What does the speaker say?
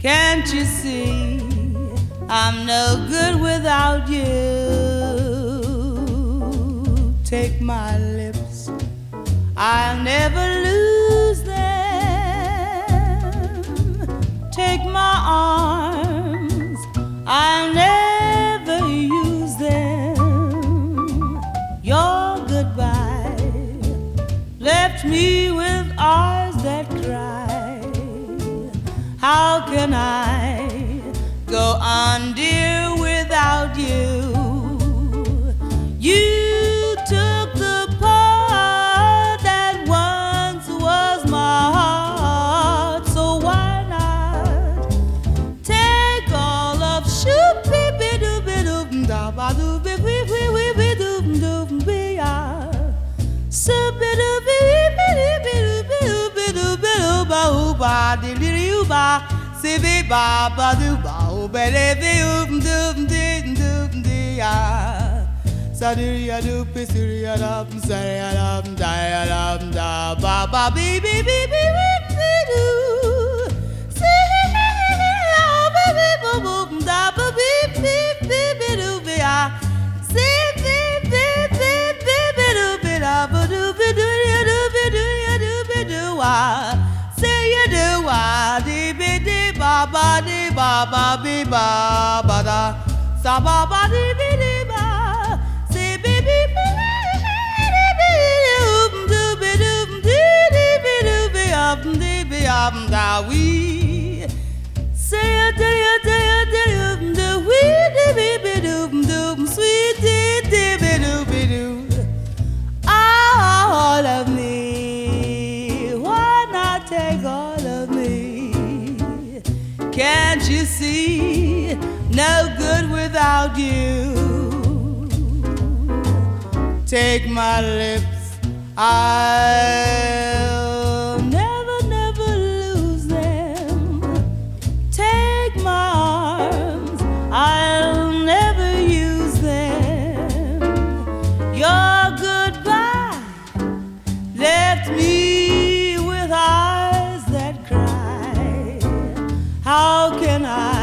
Can't you see I'm no good without you? Take my lips, I'll never lose them. Take my arms, I'll never use them. Your goodbye left me with eyes that cry. How can I go on, dear, without you? You took the part that once was my heart, so why not take all of say you do dee be dee ba ba dee ba ba be ba ba da sa ba ba dee be dee ba say be be be do be do dee dee be do be up dee be up da we say do we dee be be do sweet dee dee be do all of me. Take all of me. Can't you see? No good without you. Take my lips, I'll never lose them. Take my arms, I'll never use them. Your goodbye left me with eyes that cry. How can I